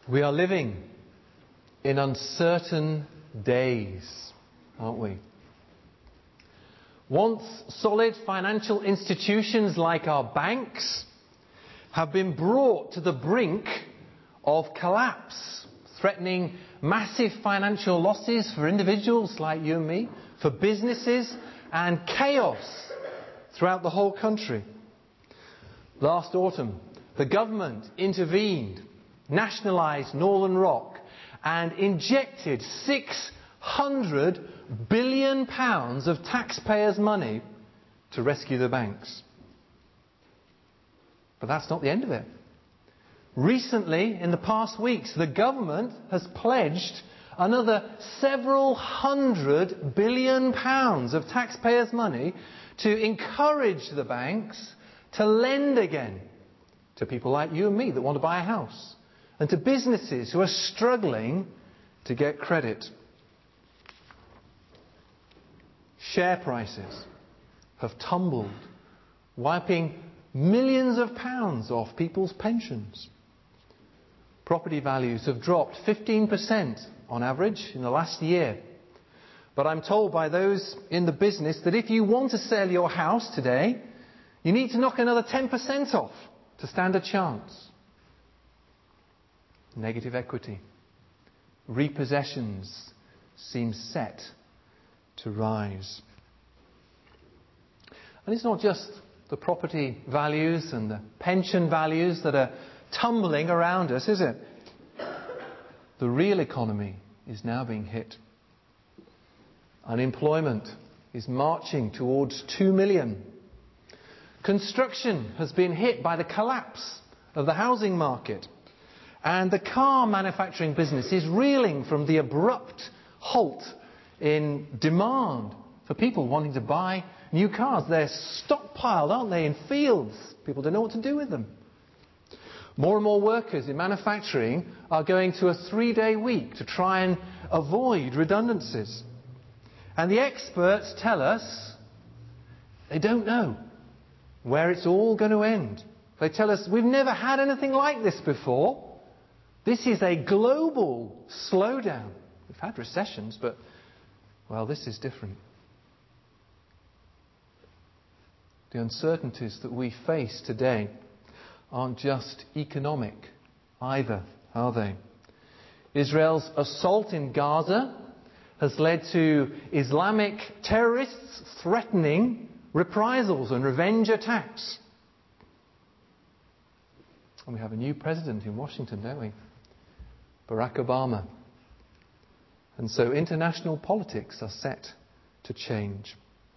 We are living in uncertain days, aren't we? Once solid financial institutions like our banks have been brought to the brink of collapse, threatening massive financial losses for individuals like you and me, for businesses, and chaos throughout the whole country. Last autumn, the government intervened, nationalised Northern Rock, and injected £600 billion of taxpayers' money to rescue the banks. But that's not the end of it. Recently, in the past weeks, the government has pledged another several £100 billion of taxpayers' money to encourage the banks to lend again to people like you and me that want to buy a house, and to businesses who are struggling to get credit. Share prices have tumbled, wiping millions of pounds off people's pensions. Property values have dropped 15% on average in the last year. But I'm told by those in the business that if you want to sell your house today, you need to knock another 10% off to stand a chance. Negative equity. Repossessions seem set to rise. And it's not just the property values and the pension values that are tumbling around us, is it? The real economy is now being hit. Unemployment is marching towards 2 million. Construction has been hit by the collapse of the housing market. And the car manufacturing business is reeling from the abrupt halt in demand for people wanting to buy new cars. They're stockpiled, aren't they, in fields. People don't know what to do with them. More and more workers in manufacturing are going to a 3-day week to try and avoid redundancies. And the experts tell us they don't know where it's all going to end. They tell us we've never had anything like this before. This is a global slowdown. We've had recessions, but, well, this is different. The uncertainties that we face today aren't just economic either, are they? Israel's assault in Gaza has led to Islamic terrorists threatening reprisals and revenge attacks. And we have a new president in Washington, don't we? Barack Obama. And so international politics are set to change.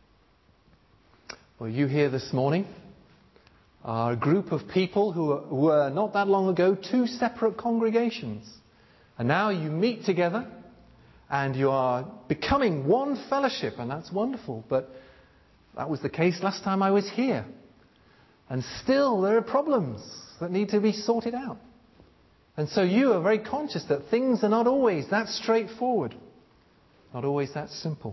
Well, you here this morning are a group of people who were not that long ago 2 separate congregations. And now you meet together and you are becoming one fellowship, and that's wonderful. But that was the case last time I was here. And still there are problems that need to be sorted out. And so you are very conscious that things are not always that straightforward, not always that simple.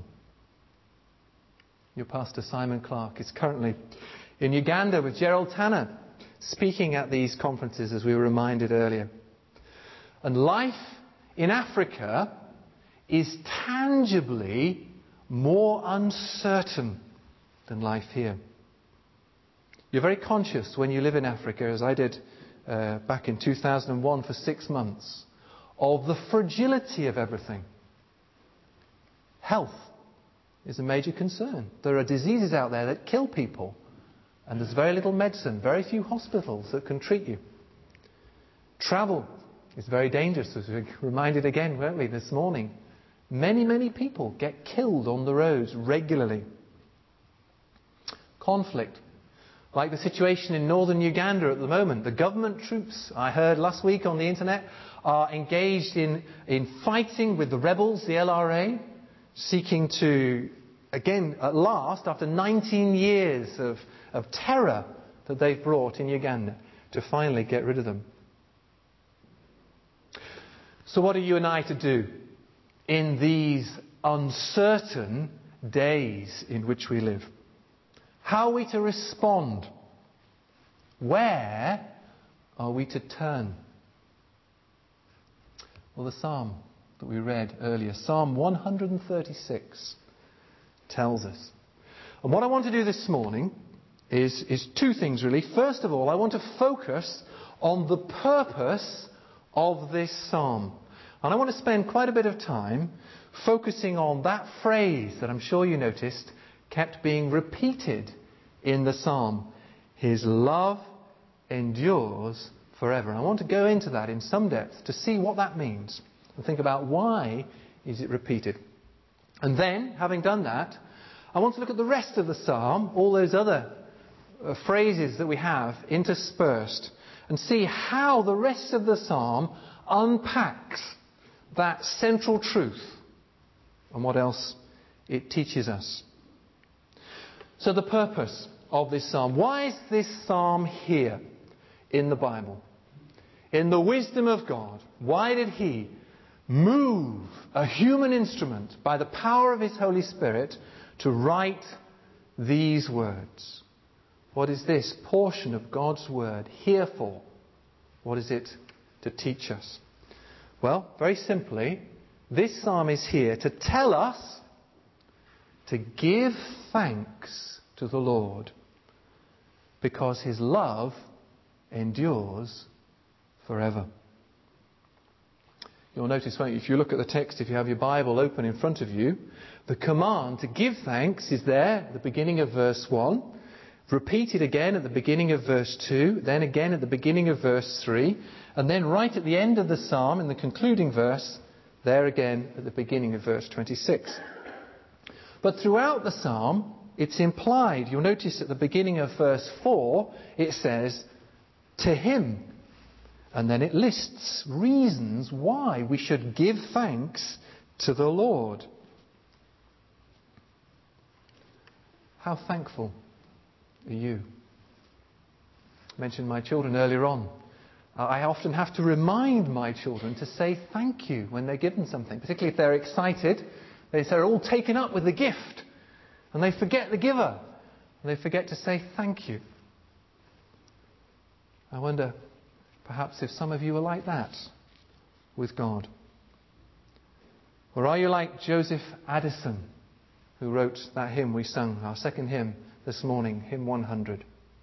Your pastor Simon Clark is currently in Uganda with Gerald Tanner, speaking at these conferences, as we were reminded earlier. And life in Africa is tangibly more uncertain than life here. You're very conscious when you live in Africa, as I did back in 2001 for 6 months, of the fragility of everything. Health is a major concern. There are diseases out there that kill people, and there's very little medicine, very few hospitals that can treat you. Travel is very dangerous, as we were reminded again, weren't we, this morning. Many, many people get killed on the roads regularly. Conflict, like the situation in northern Uganda at the moment. The government troops, I heard last week on the internet, are engaged in fighting with the rebels, the LRA, seeking to, again, at last, after 19 years of terror that they've brought in Uganda, to finally get rid of them. So what are you and I to do in these uncertain days in which we live? How are we to respond? Where are we to turn? Well, the psalm that we read earlier, Psalm 136, tells us. And what I want to do this morning is two things really. First of all, I want to focus on the purpose of this psalm. And I want to spend quite a bit of time focusing on that phrase that I'm sure you noticed kept being repeated in the psalm. His love endures forever. And I want to go into that in some depth to see what that means and think about why is it repeated. And then, having done that, I want to look at the rest of the psalm, all those other phrases that we have interspersed, and see how the rest of the psalm unpacks that central truth and what else it teaches us. So the purpose of this psalm. Why is this psalm here in the Bible? In the wisdom of God, why did He move a human instrument by the power of His Holy Spirit to write these words? What is this portion of God's Word here for? What is it to teach us? Well, very simply, this psalm is here to tell us to give thanks to the Lord because His love endures forever. You'll notice, won't you, if you look at the text, if you have your Bible open in front of you, the command to give thanks is there at the beginning of verse 1, repeated again at the beginning of verse 2, then again at the beginning of verse 3, and then right at the end of the psalm, in the concluding verse, there again at the beginning of verse 26. But throughout the psalm, it's implied. You'll notice at the beginning of verse 4, it says, to Him. And then it lists reasons why we should give thanks to the Lord. How thankful are you? I mentioned my children earlier on. I often have to remind my children to say thank you when they're given something, particularly if they're excited. They're all taken up with the gift and they forget the giver and they forget to say thank you. I wonder perhaps if some of you are like that with God. Or are you like Joseph Addison, who wrote that hymn we sung, our second hymn this morning, hymn 100?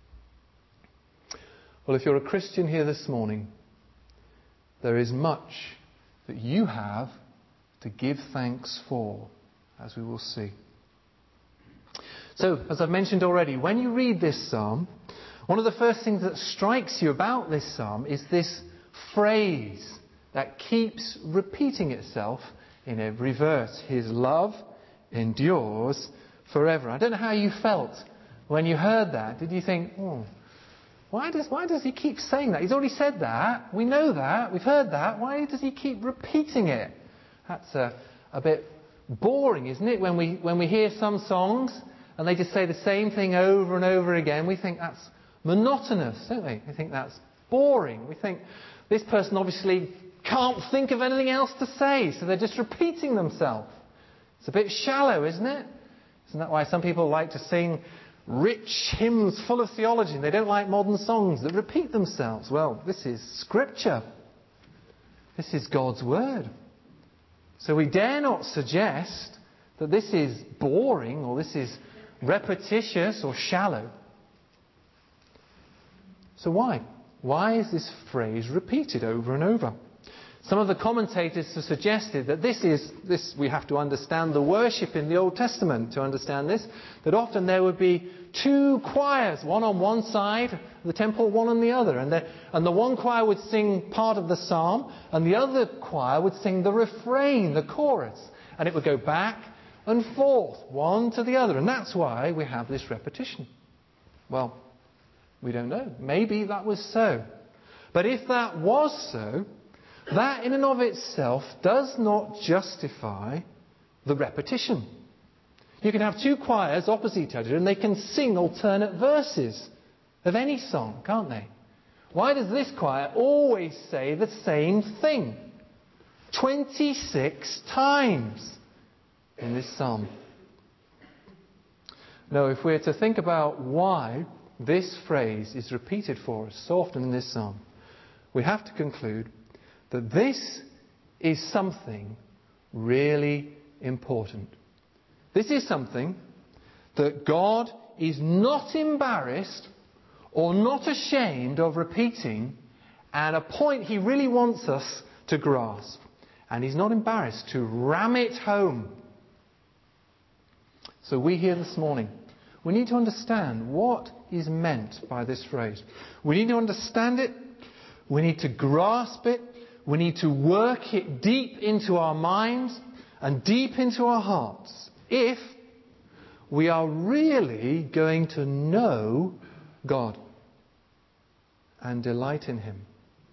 Well, if you're a Christian here this morning, there is much that you have to give thanks for, as we will see. So, as I've mentioned already, when you read this psalm, one of the first things that strikes you about this psalm is this phrase that keeps repeating itself in every verse. His love endures forever. I don't know how you felt when you heard that. Did you think, why does he keep saying that? He's already said that. We know that. We've heard that. Why does he keep repeating it? That's a bit boring, isn't it? When we hear some songs and they just say the same thing over and over again, we think that's monotonous, don't we? We think that's boring. We think this person obviously can't think of anything else to say, so they're just repeating themselves. It's a bit shallow, isn't it? Isn't that why some people like to sing rich hymns full of theology and they don't like modern songs that repeat themselves? Well, this is Scripture. This is God's Word. So we dare not suggest that this is boring or this is repetitious or shallow. So why? Why is this phrase repeated over and over? Some of the commentators have suggested that this we have to understand the worship in the Old Testament to understand this, that often there would be two choirs, one on one side of the temple, one on the other. And the one choir would sing part of the psalm, and the other choir would sing the refrain, the chorus. And it would go back and forth, one to the other. And that's why we have this repetition. Well, we don't know. Maybe that was so. But if that was so, that in and of itself does not justify the repetition. You can have two choirs opposite each other and they can sing alternate verses of any song, can't they? Why does this choir always say the same thing 26 times in this psalm? No, if we're to think about why this phrase is repeated for us so often in this psalm, we have to conclude that this is something really important. This is something that God is not embarrassed or not ashamed of repeating, and a point He really wants us to grasp. And He's not embarrassed to ram it home. So we here this morning, we need to understand what is meant by this phrase. We need to understand it. We need to grasp it. We need to work it deep into our minds and deep into our hearts if we are really going to know God and delight in Him.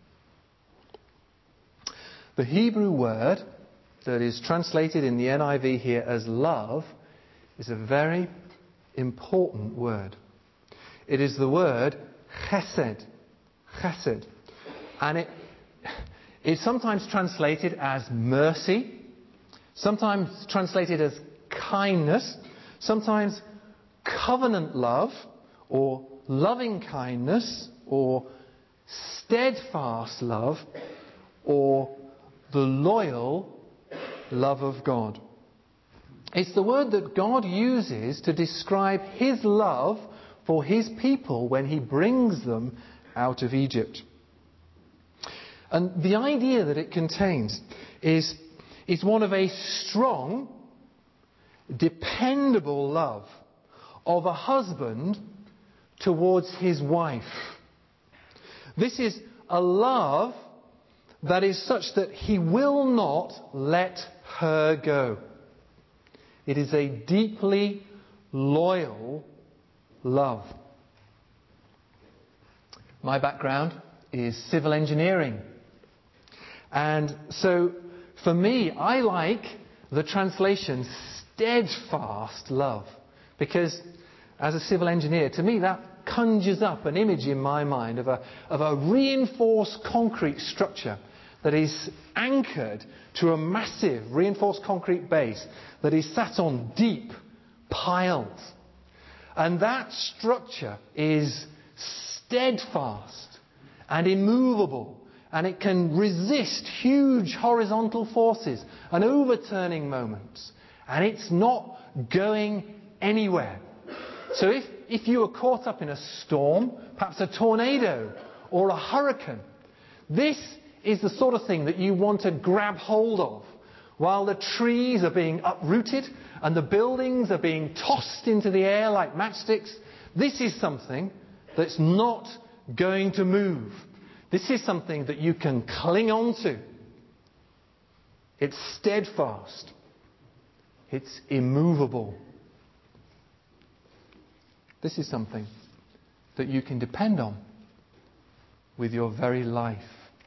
The Hebrew word that is translated in the NIV here as love is a very important word. It is the word chesed. Chesed. And it's sometimes translated as mercy, sometimes translated as kindness, sometimes covenant love, or loving kindness, or steadfast love, or the loyal love of God. It's the word that God uses to describe His love for His people when He brings them out of Egypt. And the idea that it contains is one of a strong, dependable love of a husband towards his wife. This is a love that is such that he will not let her go. It is a deeply loyal love. My background is civil engineering. And so, for me, I like the translation steadfast love. Because, as a civil engineer, to me that conjures up an image in my mind of a reinforced concrete structure that is anchored to a massive reinforced concrete base that is sat on deep piles. And that structure is steadfast and immovable. And it can resist huge horizontal forces and overturning moments. And it's not going anywhere. So if you are caught up in a storm, perhaps a tornado or a hurricane, this is the sort of thing that you want to grab hold of while the trees are being uprooted and the buildings are being tossed into the air like matchsticks. This is something that's not going to move. This is something that you can cling on to. It's steadfast. It's immovable. This is something that you can depend on with your very life.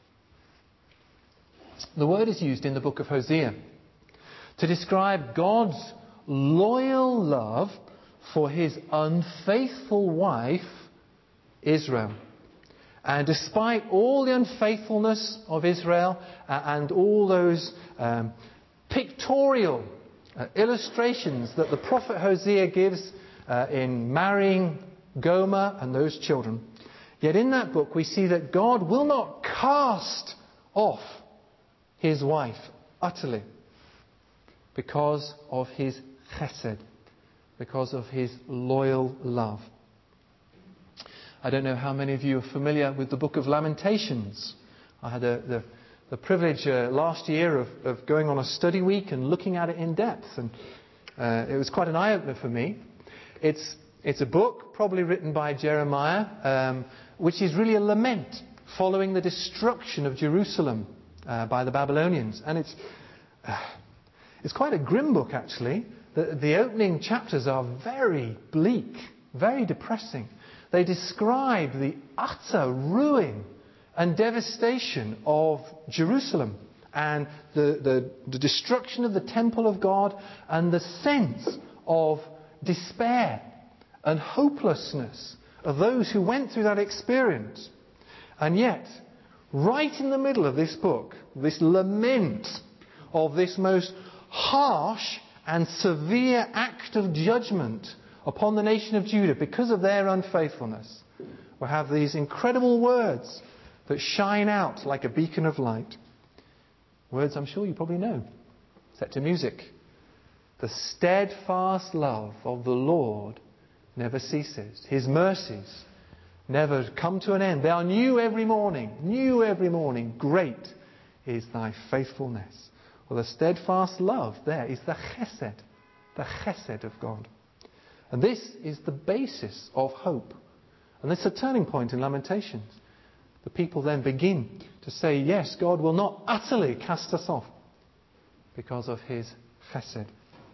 The word is used in the book of Hosea to describe God's loyal love for His unfaithful wife, Israel. And despite all the unfaithfulness of Israel and all those pictorial illustrations that the prophet Hosea gives in marrying Gomer and those children, yet in that book we see that God will not cast off His wife utterly because of His chesed, because of His loyal love. I don't know how many of you are familiar with the book of Lamentations. I had the privilege last year of going on a study week and looking at it in depth. And it was quite an eye-opener for me. It's a book probably written by Jeremiah, which is really a lament following the destruction of Jerusalem by the Babylonians. And it's quite a grim book, actually. The opening chapters are very bleak, very depressing. They describe the utter ruin and devastation of Jerusalem and the destruction of the temple of God and the sense of despair and hopelessness of those who went through that experience. And yet, right in the middle of this book, this lament of this most harsh and severe act of judgment upon the nation of Judah because of their unfaithfulness, we have these incredible words that shine out like a beacon of light. Words I'm sure you probably know, set to music. The steadfast love of the Lord never ceases. His mercies never come to an end. They are new every morning. New every morning. Great is thy faithfulness. Well, the steadfast love there is the chesed. The chesed of God. And this is the basis of hope. And this is a turning point in Lamentations. The people then begin to say, yes, God will not utterly cast us off because of his chesed.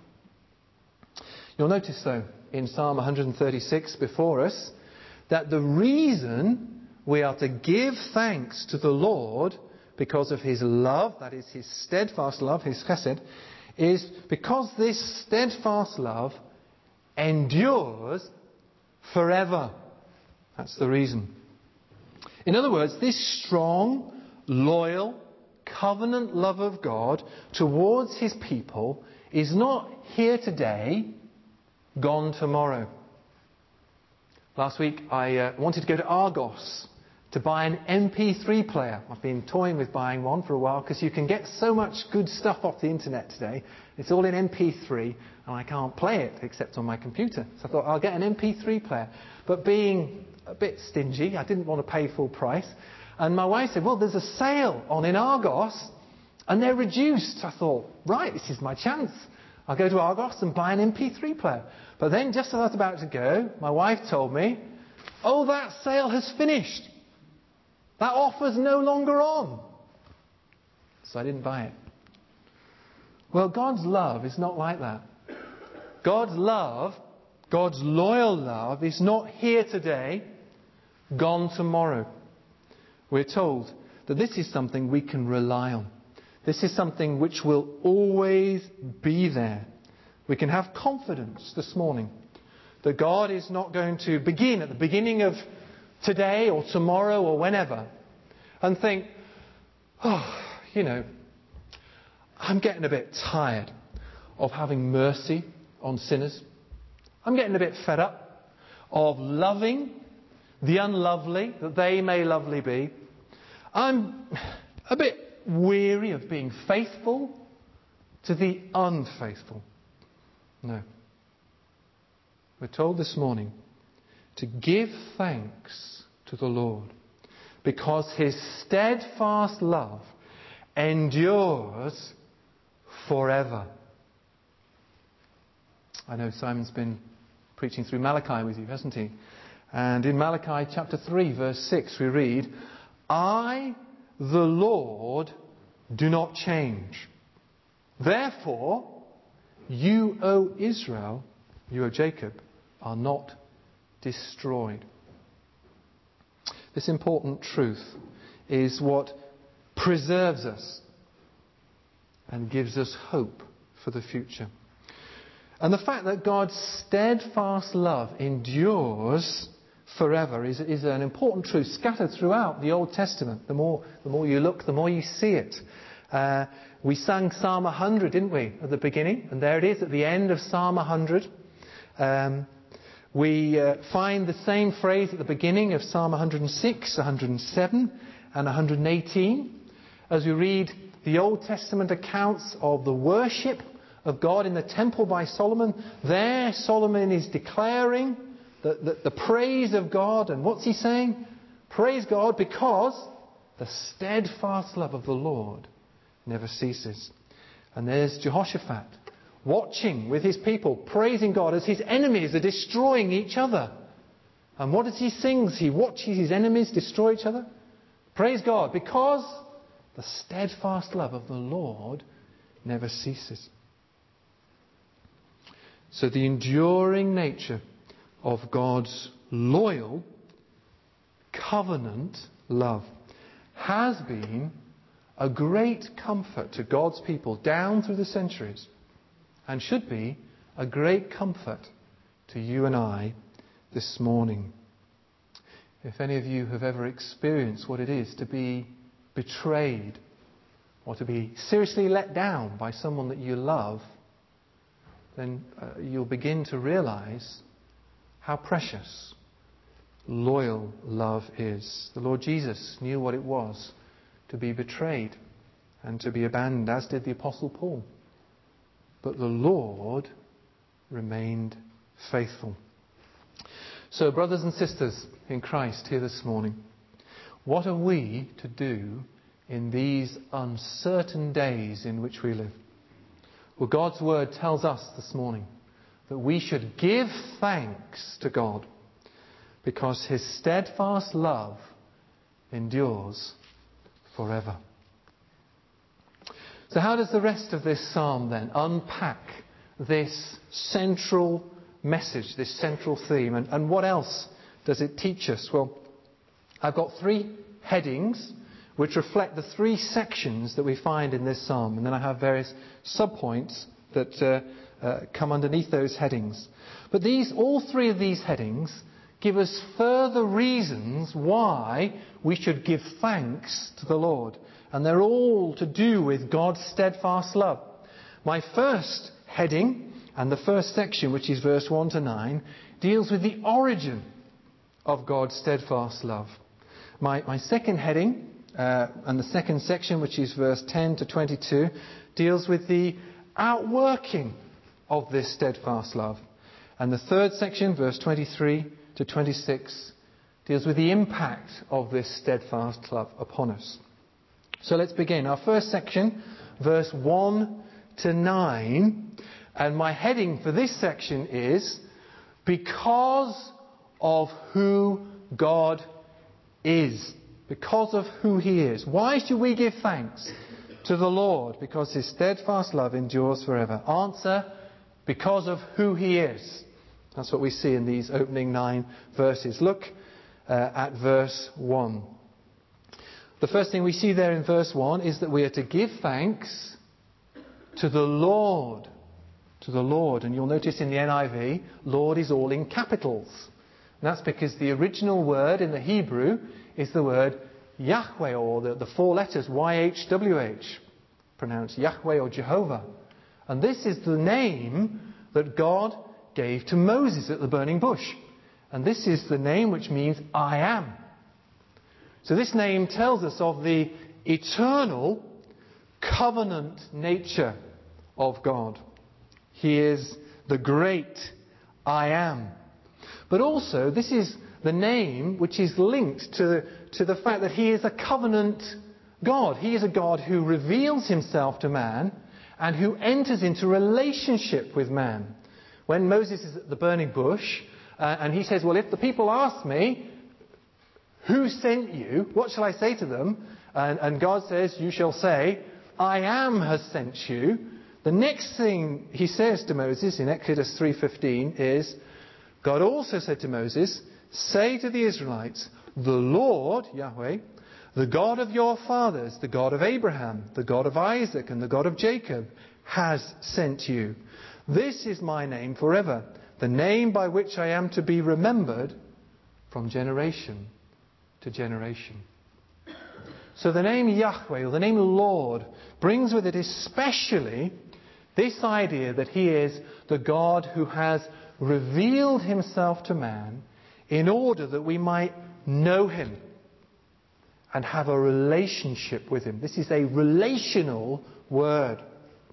You'll notice, though, in Psalm 136 before us, that the reason we are to give thanks to the Lord because of his love, that is his steadfast love, his chesed, is because this steadfast love endures forever. That's the reason. In other words, this strong, loyal, covenant love of God towards his people is not here today, gone tomorrow. Last week I wanted to go to Argos to buy an MP3 player. I've been toying with buying one for a while because you can get so much good stuff off the internet today. It's all in MP3 and I can't play it except on my computer. So I thought I'll get an MP3 player. But being a bit stingy, I didn't want to pay full price. And my wife said, well, there's a sale on in Argos and they're reduced. I thought, right, this is my chance. I'll go to Argos and buy an MP3 player. But then just as I was about to go, my wife told me, oh, that sale has finished. That offer's no longer on. So I didn't buy it. Well, God's love is not like that. God's love, God's loyal love, is not here today, gone tomorrow. We're told that this is something we can rely on. This is something which will always be there. We can have confidence this morning that God is not going to begin at the beginning of today or tomorrow or whenever and think, oh, I'm getting a bit tired of having mercy on sinners. I'm getting a bit fed up of loving the unlovely that they may lovely be. I'm a bit weary of being faithful to the unfaithful. No. We're told this morning to give thanks to the Lord because his steadfast love endures forever. I know Simon's been preaching through Malachi with you, hasn't he? And in Malachi chapter 3 verse 6 we read, I, the Lord, do not change. Therefore, you, O Israel, you, O Jacob, are not destroyed. This important truth is what preserves us and gives us hope for the future. And the fact that God's steadfast love endures forever is an important truth scattered throughout the Old Testament. The more you look, the more you see it. We sang Psalm 100, didn't we, at the beginning? And there it is at the end of Psalm 100. We find the same phrase at the beginning of Psalm 106, 107 and 118. As we read the Old Testament accounts of the worship of God in the temple by Solomon, there Solomon is declaring the praise of God. And what's he saying? Praise God because the steadfast love of the Lord never ceases. And there's Jehoshaphat watching with his people, praising God as his enemies are destroying each other. And what does he sing? He watches his enemies destroy each other. Praise God because the steadfast love of the Lord never ceases. So the enduring nature of God's loyal covenant love has been a great comfort to God's people down through the centuries and should be a great comfort to you and I this morning. If any of you have ever experienced what it is to be betrayed or to be seriously let down by someone that you love, then you'll begin to realize how precious loyal love is. The Lord Jesus knew what it was to be betrayed and to be abandoned, as did the Apostle Paul. But the Lord remained faithful. So, brothers and sisters in Christ here this morning, what are we to do in these uncertain days in which we live? Well, God's word tells us this morning that we should give thanks to God because His steadfast love endures forever. So how does the rest of this psalm then unpack this central message, this central theme? And what else does it teach us? Well, I've got 3 headings which reflect the 3 sections that we find in this psalm. And then I have various subpoints that come underneath those headings. But all 3 of these headings give us further reasons why we should give thanks to the Lord. And they're all to do with God's steadfast love. My first heading and the first section, which is verse 1 to 9, deals with the origin of God's steadfast love. My second heading and the second section, which is verse 10 to 22, deals with the outworking of this steadfast love. And the third section, verse 23 to 26, deals with the impact of this steadfast love upon us. So let's begin. Our first section, verse 1 to 9, and my heading for this section is Because of Who God Is. Because of who He is. Why should we give thanks to the Lord? Because His steadfast love endures forever. Answer, because of who He is. That's what we see in these opening 9 verses. Look at verse 1. The first thing we see there in verse 1 is that we are to give thanks to the Lord. To the Lord. And you'll notice in the NIV, Lord is all in capitals. And that's because the original word in the Hebrew is the word Yahweh, or the 4 letters YHWH, pronounced Yahweh or Jehovah. And this is the name that God gave to Moses at the burning bush. And this is the name which means I am. So this name tells us of the eternal covenant nature of God. He is the great I am. But also, this is the name which is linked to the fact that He is a covenant God. He is a God who reveals Himself to man and who enters into relationship with man. When Moses is at the burning bush and he says, well, if the people ask me, who sent you? What shall I say to them? And God says, you shall say, I am has sent you. The next thing He says to Moses in Exodus 3:15 is, God also said to Moses, say to the Israelites, the Lord, Yahweh, the God of your fathers, the God of Abraham, the God of Isaac, and the God of Jacob, has sent you. This is my name forever, the name by which I am to be remembered from generation to generation. So the name Yahweh, or the name Lord, brings with it especially this idea that He is the God who has revealed Himself to man in order that we might know Him and have a relationship with Him. This is a relational word.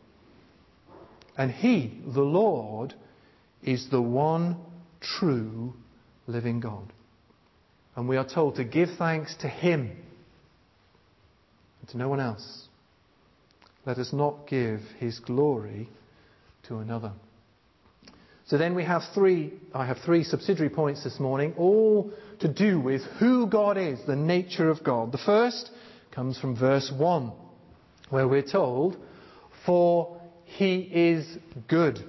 And He, the Lord, is the one true living God. And we are told to give thanks to Him and to no one else. Let us not give His glory to another. So then I have three subsidiary points this morning, all to do with who God is, the nature of God. The first comes from verse 1, where we're told, for He is good.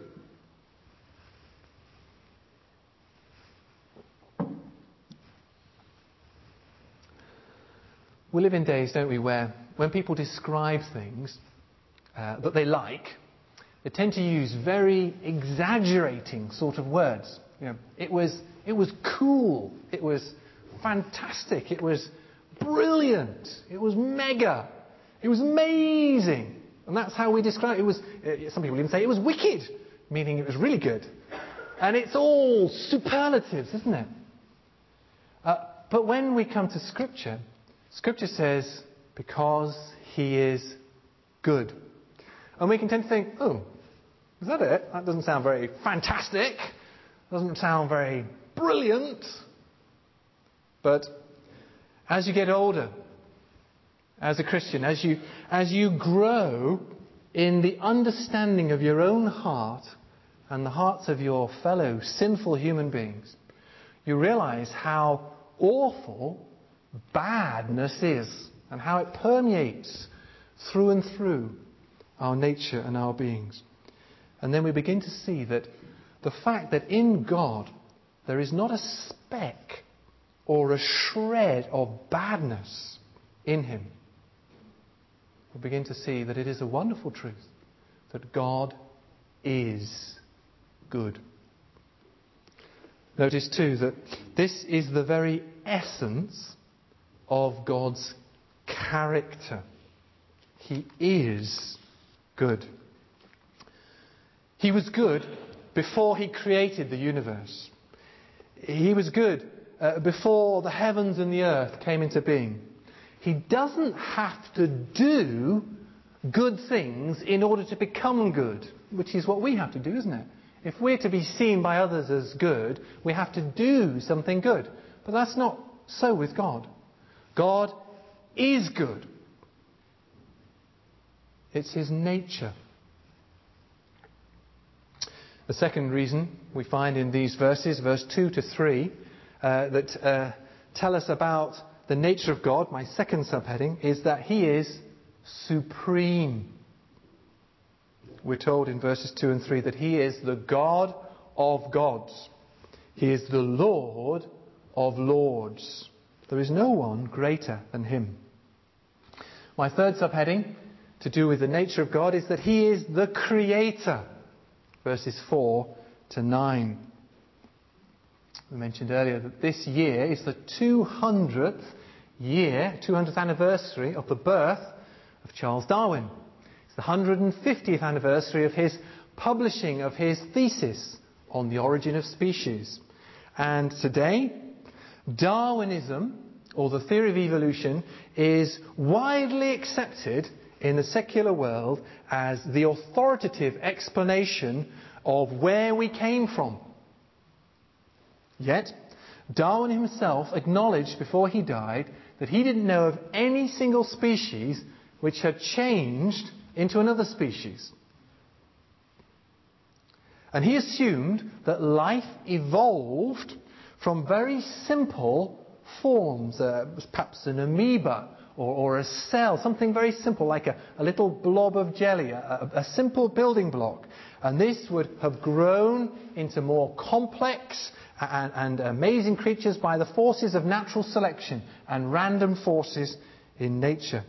We live in days, don't we, where when people describe things that they like, they tend to use very exaggerating sort of words. You know, it was cool, it was fantastic, it was brilliant, it was mega, it was amazing. And that's how we describe it. Some people even say it was wicked, meaning it was really good. And it's all superlatives, isn't it? But when we come to Scripture, Scripture says, because He is good. And we can tend to think, oh, is that it? That doesn't sound very fantastic. Doesn't sound very brilliant. But as you get older, as a Christian, as you grow in the understanding of your own heart and the hearts of your fellow sinful human beings, you realize how awful badness is and how it permeates through and through our nature and our beings. And then we begin to see that the fact that in God there is not a speck or a shred of badness in Him, we begin to see that it is a wonderful truth that God is good. Notice too that this is the very essence of God's character. He is good. He was good before He created the universe. He was good before the heavens and the earth came into being. He doesn't have to do good things in order to become good, which is what we have to do, isn't it? If we're to be seen by others as good, we have to do something good. But that's not so with God. God is good. It's His nature. The second reason we find in these verses, verse 2 to 3, that tell us about the nature of God, my second subheading, is that He is supreme. We're told in verses 2 and 3 that He is the God of gods. He is the Lord of lords. There is no one greater than Him. My third subheading, to do with the nature of God, is that He is the Creator. Verses 4 to 9. We mentioned earlier that this year is the 200th anniversary of the birth of Charles Darwin. It's the 150th anniversary of his publishing of his thesis on the origin of species. And today, Darwinism, or the theory of evolution, is widely accepted in the secular world as the authoritative explanation of where we came from. Yet, Darwin himself acknowledged before he died that he didn't know of any single species which had changed into another species. And he assumed that life evolved from very simple forms, perhaps an amoeba or a cell, something very simple like a little blob of jelly, a simple building block. And this would have grown into more complex and amazing creatures by the forces of natural selection and random forces in nature.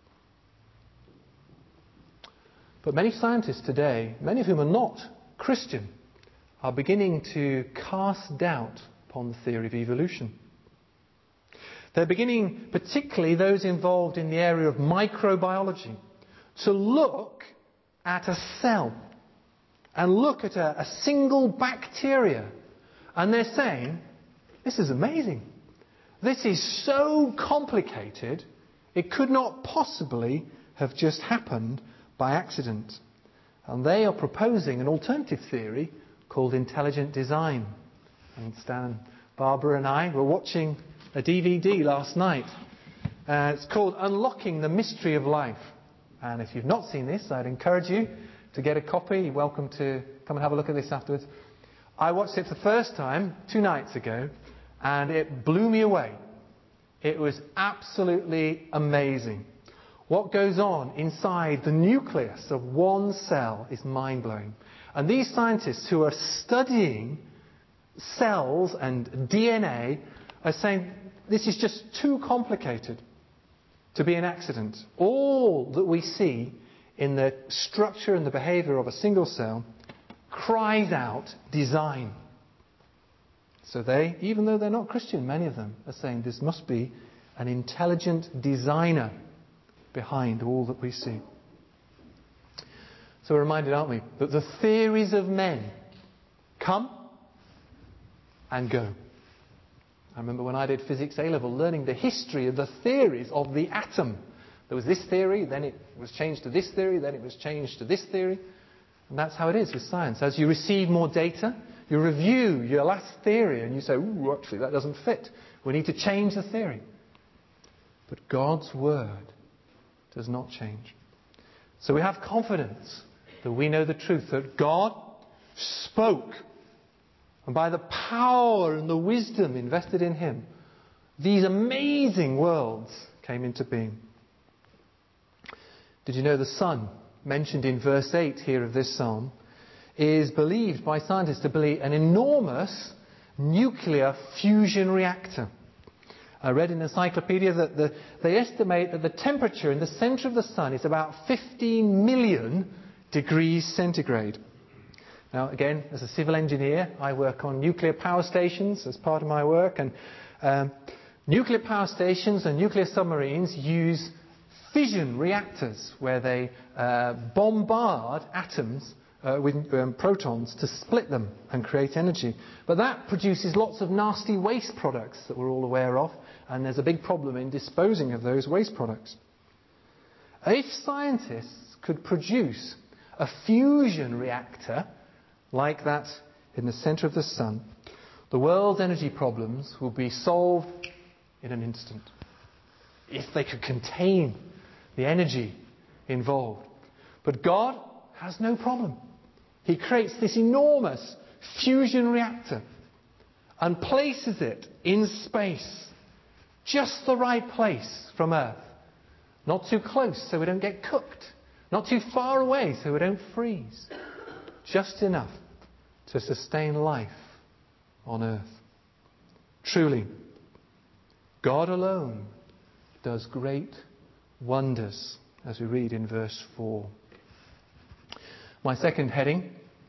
But many scientists today, many of whom are not Christian, are beginning to cast doubt upon the theory of evolution. They're beginning, particularly those involved in the area of microbiology, to look at a cell and look at a single bacteria. And they're saying, this is amazing. This is so complicated, it could not possibly have just happened by accident. And they are proposing an alternative theory called intelligent design. And Stan, Barbara and I were watching a DVD last night. It's called Unlocking the Mystery of Life. And if you've not seen this, I'd encourage you to get a copy. You're welcome to come and have a look at this afterwards. I watched it for the first time 2 nights ago, and it blew me away. It was absolutely amazing. What goes on inside the nucleus of one cell is mind-blowing. And these scientists who are studying cells and DNA are saying this is just too complicated to be an accident. All that we see in the structure and the behavior of a single cell cries out design. So they, even though they're not Christian, many of them are saying this must be an intelligent designer behind all that we see. So we're reminded, aren't we, that the theories of men come and go. I remember when I did physics A-level, learning the history of the theories of the atom. There was this theory, then it was changed to this theory, then it was changed to this theory. And that's how it is with science. As you receive more data, you review your last theory and you say, ooh, actually that doesn't fit. We need to change the theory. But God's word does not change. So we have confidence that we know the truth, that God spoke. And by the power and the wisdom invested in him, these amazing worlds came into being. Did you know the sun, mentioned in verse 8 here of this psalm, is believed by scientists to be an enormous nuclear fusion reactor? I read in the encyclopedia that they estimate that the temperature in the centre of the sun is about 15 million degrees centigrade. Now, again, as a civil engineer, I work on nuclear power stations as part of my work. And nuclear power stations and nuclear submarines use fission reactors where they bombard atoms with protons to split them and create energy. But that produces lots of nasty waste products that we're all aware of, and there's a big problem in disposing of those waste products. If scientists could produce a fusion reactor like that in the centre of the sun, the world's energy problems will be solved in an instant. If they could contain the energy involved. But God has no problem. He creates this enormous fusion reactor and places it in space. Just the right place from Earth. Not too close so we don't get cooked. Not too far away so we don't freeze. Just enough to sustain life on Earth. Truly, God alone does great wonders, as we read in verse 4. My second heading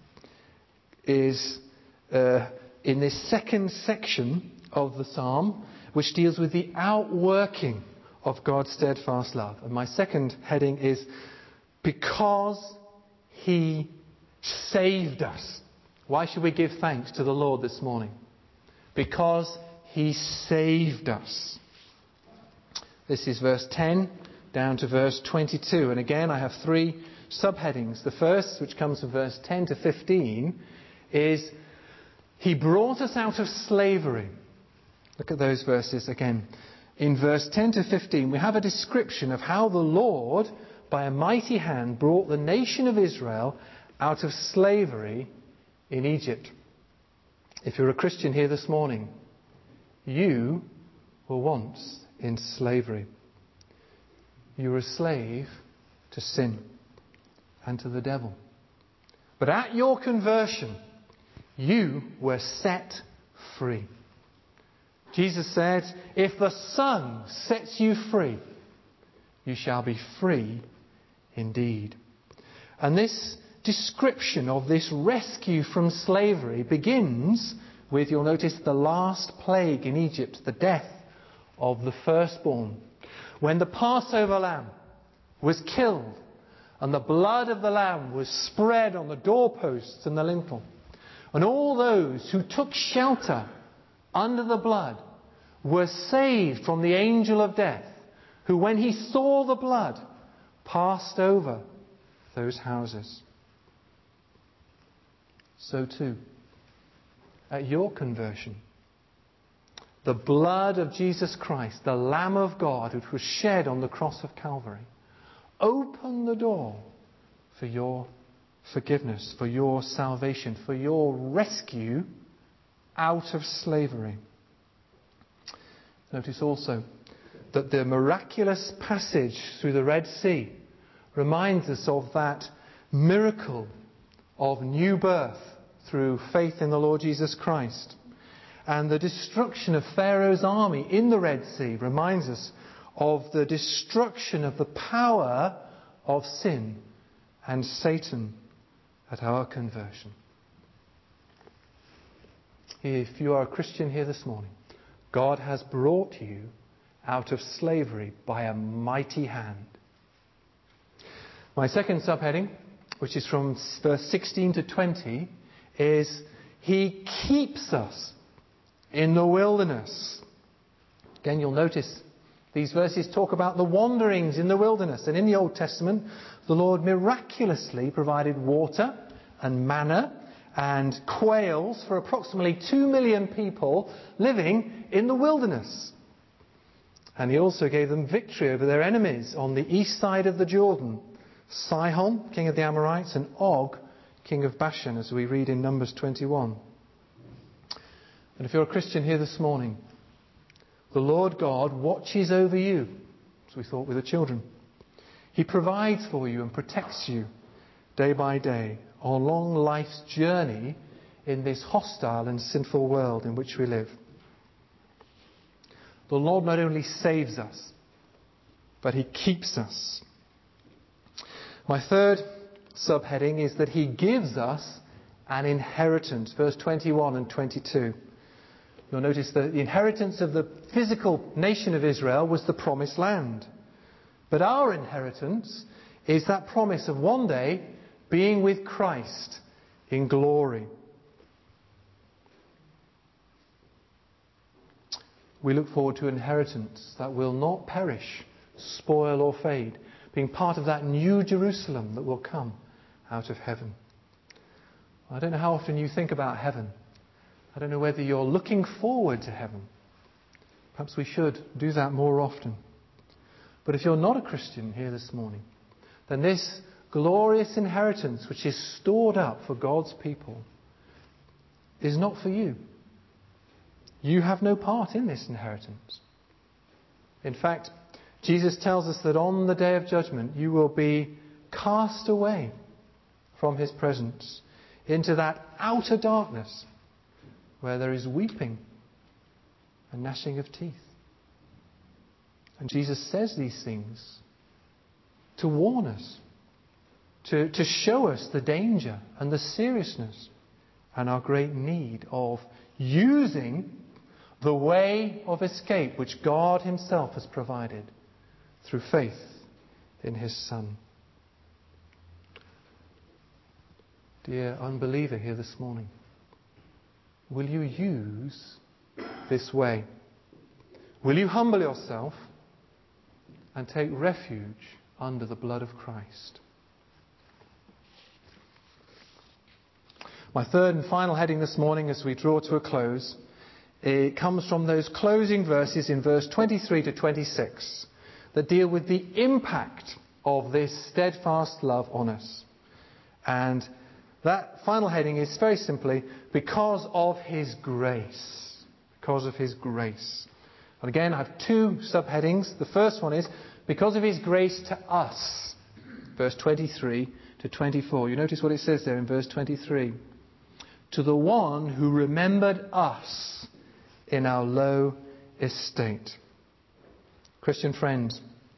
is in this second section of the psalm, which deals with the outworking of God's steadfast love. And my second heading is, because he saved us. Why should we give thanks to the Lord this morning? Because he saved us. This is verse 10 down to verse 22. And again, I have three subheadings. The first, which comes from verse 10 to 15, is he brought us out of slavery. Look at those verses again. In verse 10 to 15, we have a description of how the Lord, by a mighty hand, brought the nation of Israel out of slavery in Egypt. If you're a Christian here this morning, you were once in slavery. You were a slave to sin and to the devil. But at your conversion, you were set free. Jesus said, if the Son sets you free, you shall be free indeed. And this description of this rescue from slavery begins with, you'll notice, the last plague in Egypt, the death of the firstborn. When the Passover lamb was killed and the blood of the lamb was spread on the doorposts and the lintel, and all those who took shelter under the blood were saved from the angel of death, who, when he saw the blood, passed over those houses. So too, at your conversion, the blood of Jesus Christ, the Lamb of God, which was shed on the cross of Calvary, opened the door for your forgiveness, for your salvation, for your rescue out of slavery. Notice also that the miraculous passage through the Red Sea reminds us of that miracle of new birth through faith in the Lord Jesus Christ. And the destruction of Pharaoh's army in the Red Sea reminds us of the destruction of the power of sin and Satan at our conversion. If you are a Christian here this morning, God has brought you out of slavery by a mighty hand. My second subheading, which is from verse 16 to 20, is he keeps us in the wilderness. Again, you'll notice These verses talk about the wanderings in the wilderness. And in the Old Testament, the Lord miraculously provided water and manna and quails for approximately 2 million people living in the wilderness. And he also gave them victory over their enemies on the east side of the Jordan. Sihon, king of the Amorites, and Og, king of Bashan, as we read in Numbers 21. And if you're a Christian here this morning, the Lord God watches over you, as we thought with the children. He provides for you and protects you day by day along life's journey in this hostile and sinful world in which we live. The Lord not only saves us, but He keeps us. My third subheading is that He gives us an inheritance. Verse 21 and 22. You'll notice that the inheritance of the physical nation of Israel was the promised land. But our inheritance is that promise of one day being with Christ in glory. We look forward to an inheritance that will not perish, spoil or fade, being part of that new Jerusalem that will come out of heaven. I don't know how often you think about heaven. I don't know whether you're looking forward to heaven. Perhaps we should do that more often. But if you're not a Christian here this morning, then this glorious inheritance which is stored up for God's people is not for you. You have no part in this inheritance. In fact, Jesus tells us that on the day of judgment you will be cast away from His presence into that outer darkness where there is weeping and gnashing of teeth. And Jesus says these things to warn us, to show us the danger and the seriousness and our great need of using the way of escape which God Himself has provided through faith in His Son. Dear unbeliever here this morning, will you use this way? Will you humble yourself and take refuge under the blood of Christ? My third and final heading this morning as we draw to a close, it comes from those closing verses in verse 23 to 26 that deal with the impact of this steadfast love on us. And that final heading is very simply, because of His grace. Because of His grace. And again, I have two subheadings. The first one is, because of His grace to us. Verse 23 to 24. You notice what it says there in verse 23. To the one who remembered us in our low estate. Christian friends,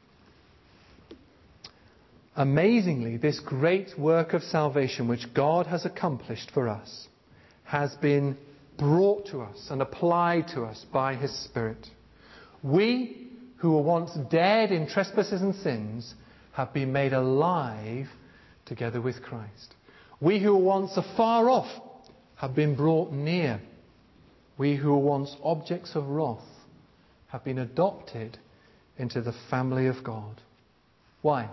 amazingly, this great work of salvation which God has accomplished for us has been brought to us and applied to us by His Spirit. We, who were once dead in trespasses and sins, have been made alive together with Christ. We who were once afar off have been brought near. We who were once objects of wrath have been adopted into the family of God. Why?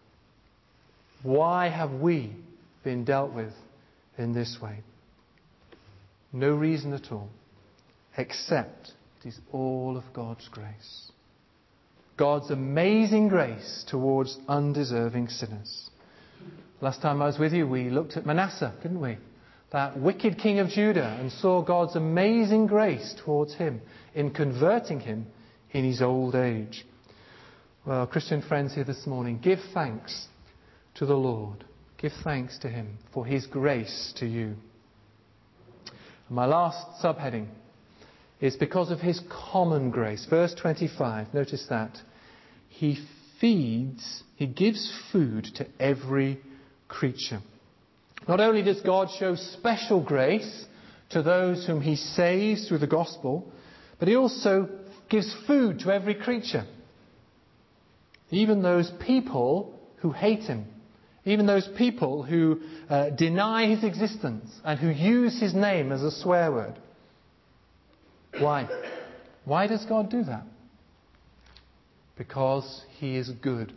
Why have we been dealt with in this way? No reason at all, except it is all of God's grace. God's amazing grace towards undeserving sinners. Last time I was with you, we looked at Manasseh, didn't we? That wicked king of Judah, and saw God's amazing grace towards him in converting him in his old age. Well, Christian friends here this morning, give thanks to the Lord. Give thanks to Him for His grace to you. And my last subheading is because of His common grace. Verse 25, notice that. He gives food to every creature. Not only does God show special grace to those whom He saves through the gospel, but He also gives food to every creature. Even those people who hate Him. Even those people who deny His existence and who use His name as a swear word. Why? Why does God do that? because he is good.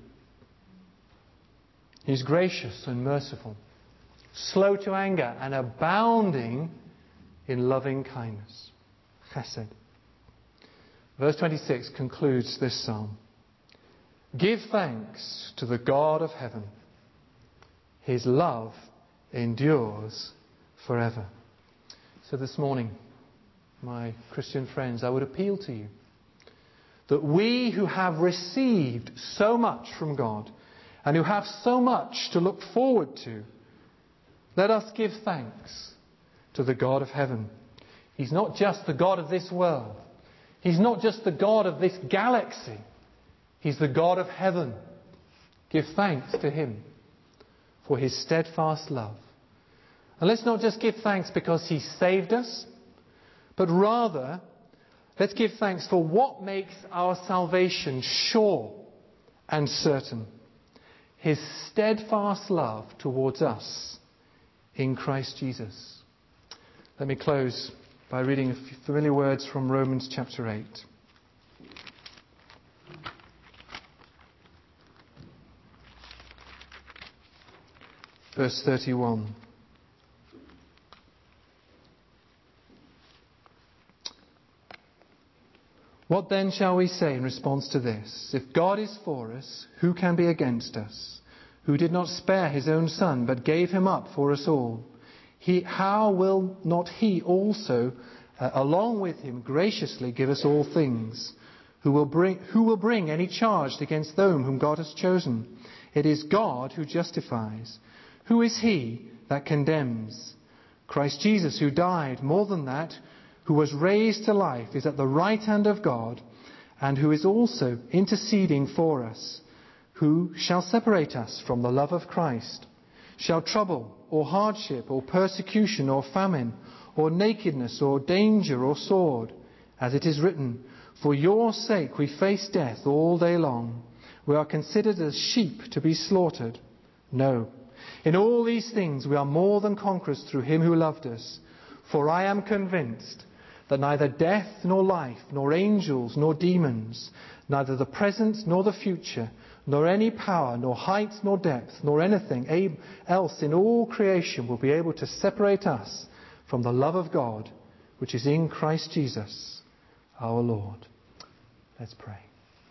He's gracious and merciful, slow to anger and abounding in loving kindness. Chesed. Verse 26 concludes this psalm. Give thanks to the God of heaven. His love endures forever. So this morning, my Christian friends, I would appeal to you that we who have received so much from God and who have so much to look forward to, let us give thanks to the God of heaven. He's not just the God of this world. He's not just the God of this galaxy. He's the God of heaven. Give thanks to him for his steadfast love. And let's not just give thanks because he saved us, but rather let's give thanks for what makes our salvation sure and certain. His steadfast love towards us in Christ Jesus. Let me close by reading a few familiar words from Romans chapter 8. Verse 31. What then shall we say in response to this? If God is for us, who can be against us? Who did not spare his own Son, but gave him up for us all? How will not he also, along with him, graciously give us all things? Who will bring any charge against them whom God has chosen? It is God who justifies. Who is he that condemns? Christ Jesus, who died, more than that, who was raised to life, is at the right hand of God, and who is also interceding for us. Who shall separate us from the love of Christ? Shall trouble, or hardship, or persecution, or famine, or nakedness, or danger, or sword? As it is written, for your sake we face death all day long. We are considered as sheep to be slaughtered. No. In all these things we are more than conquerors through him who loved us. For I am convinced that neither death nor life, nor angels nor demons, neither the present nor the future, nor any power, nor height nor depth, nor anything else in all creation will be able to separate us from the love of God, which is in Christ Jesus our Lord. Let's pray.